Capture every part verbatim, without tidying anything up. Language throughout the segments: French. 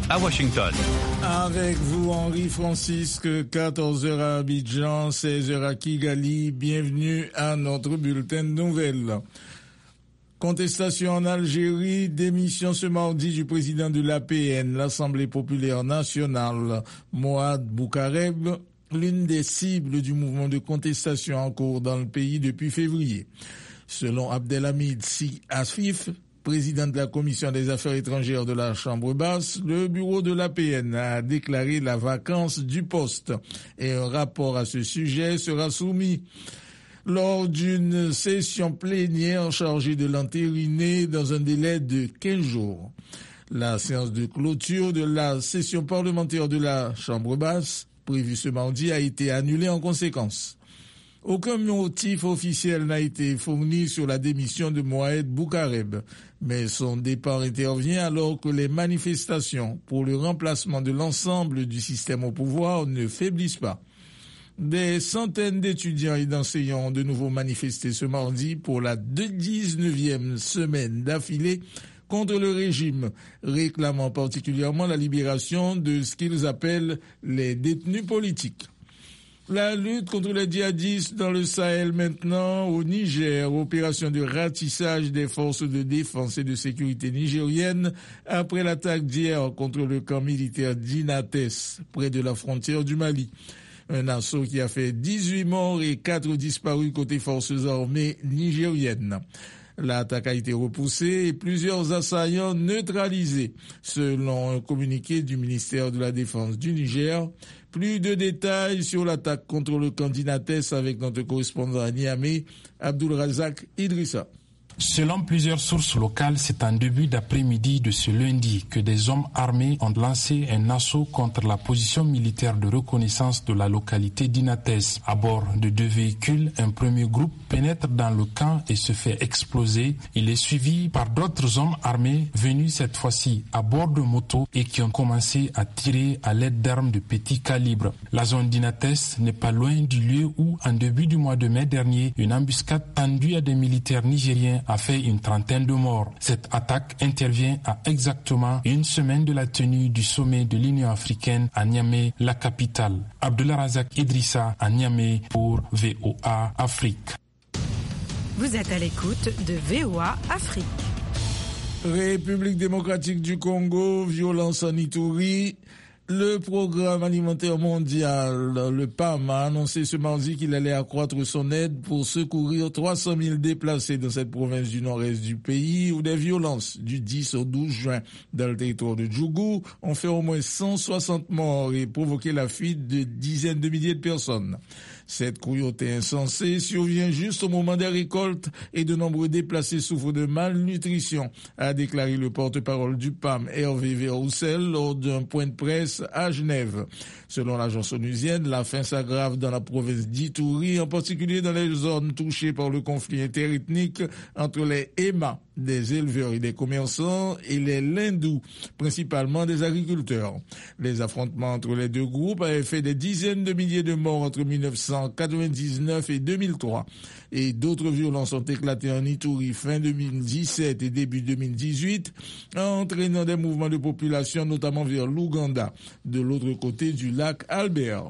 à Washington. Avec vous, Henri Francisque, quatorze heures à Abidjan, seize heures à Kigali. Bienvenue à notre bulletin de nouvelles. Contestation en Algérie, démission ce mardi du président de l'A P N, l'Assemblée populaire nationale, Mohamed Boukareb, l'une des cibles du mouvement de contestation en cours dans le pays depuis février. Selon Abdelhamid Si Afif, président de la Commission des affaires étrangères de la Chambre basse, le bureau de l'A P N a déclaré la vacance du poste et un rapport à ce sujet sera soumis lors d'une session plénière chargée de l'entériner dans un délai de quinze jours. La séance de clôture de la session parlementaire de la Chambre basse, prévue ce mardi, a été annulée en conséquence. Aucun motif officiel n'a été fourni sur la démission de Mohamed Boukareb, mais son départ intervient alors que les manifestations pour le remplacement de l'ensemble du système au pouvoir ne faiblissent pas. Des centaines d'étudiants et d'enseignants ont de nouveau manifesté ce mardi pour la dix-neuvième semaine d'affilée contre le régime, réclamant particulièrement la libération de ce qu'ils appellent les détenus politiques. La lutte contre les djihadistes dans le Sahel maintenant, au Niger, opération de ratissage des forces de défense et de sécurité nigériennes après l'attaque d'hier contre le camp militaire d'Inates, près de la frontière du Mali. Un assaut qui a fait dix-huit morts et quatre disparus côté forces armées nigériennes. L'attaque a été repoussée et plusieurs assaillants neutralisés, selon un communiqué du ministère de la Défense du Niger. Plus de détails sur l'attaque contre le camp d'Inates avec notre correspondant à Niamey, Abdul Razak Idrissa. Selon plusieurs sources locales, c'est en début d'après-midi de ce lundi que des hommes armés ont lancé un assaut contre la position militaire de reconnaissance de la localité d'Inates. À bord de deux véhicules, un premier groupe pénètre dans le camp et se fait exploser. Il est suivi par d'autres hommes armés venus cette fois-ci à bord de motos et qui ont commencé à tirer à l'aide d'armes de petit calibre. La zone d'Inates n'est pas loin du lieu où, en début du mois de mai dernier, une embuscade tendue à des militaires nigériens a fait une trentaine de morts. Cette attaque intervient à exactement une semaine de la tenue du sommet de l'Union africaine à Niamey, la capitale. Abdullah Razak Idrissa à Niamey pour V O A Afrique. Vous êtes à l'écoute de V O A Afrique. République démocratique du Congo, violence en Ituri. Le programme alimentaire mondial, le P A M, a annoncé ce mardi qu'il allait accroître son aide pour secourir trois cent mille déplacés dans cette province du nord-est du pays où des violences du dix au douze juin dans le territoire de Djougou ont fait au moins cent soixante morts et provoqué la fuite de dizaines de milliers de personnes. Cette cruauté insensée survient juste au moment des récoltes et de nombreux déplacés souffrent de malnutrition, a déclaré le porte-parole du P A M, Hervé Verroussel, lors d'un point de presse à Genève. Selon l'agence onusienne, la faim s'aggrave dans la province d'Ituri, en particulier dans les zones touchées par le conflit interethnique entre les Ema, des éleveurs et des commerçants, et les Lindous, principalement des agriculteurs. Les affrontements entre les deux groupes avaient fait des dizaines de milliers de morts entre mille neuf cent quatre-vingt-dix-neuf et deux mille trois. Et d'autres violences ont éclaté en Ituri fin deux mille dix-sept et début deux mille dix-huit, entraînant des mouvements de population, notamment vers l'Ouganda, de l'autre côté du lac Albert.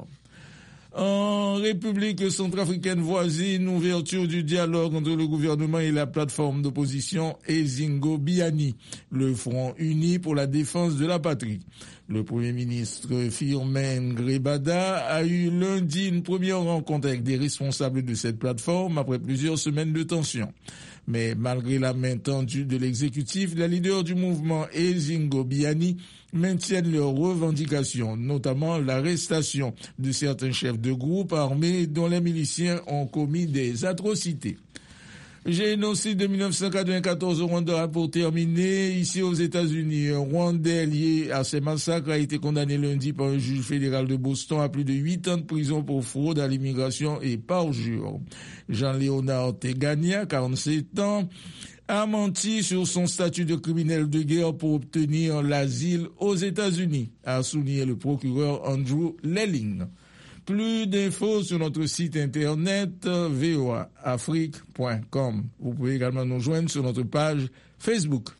En République centrafricaine voisine, ouverture du dialogue entre le gouvernement et la plateforme d'opposition Ezingo Biani, le Front uni pour la défense de la patrie. Le Premier ministre Firmin Grebada a eu lundi une première rencontre avec des responsables de cette plateforme après plusieurs semaines de tension. Mais malgré la main tendue de l'exécutif, les leaders du mouvement Ezingo Biani maintiennent leurs revendications, notamment l'arrestation de certains chefs de groupes armés dont les miliciens ont commis des atrocités. Génocide de mille neuf cent quatre-vingt-quatorze au Rwanda pour terminer. Ici aux États-Unis, un Rwandais lié à ces massacres a été condamné lundi par un juge fédéral de Boston à plus de huit ans de prison pour fraude à l'immigration et parjure. Jean-Léonard Tegania, quarante-sept ans, a menti sur son statut de criminel de guerre pour obtenir l'asile aux États-Unis, a souligné le procureur Andrew Lelling. Plus d'infos sur notre site internet v o a afrique point com. Vous pouvez également nous joindre sur notre page Facebook.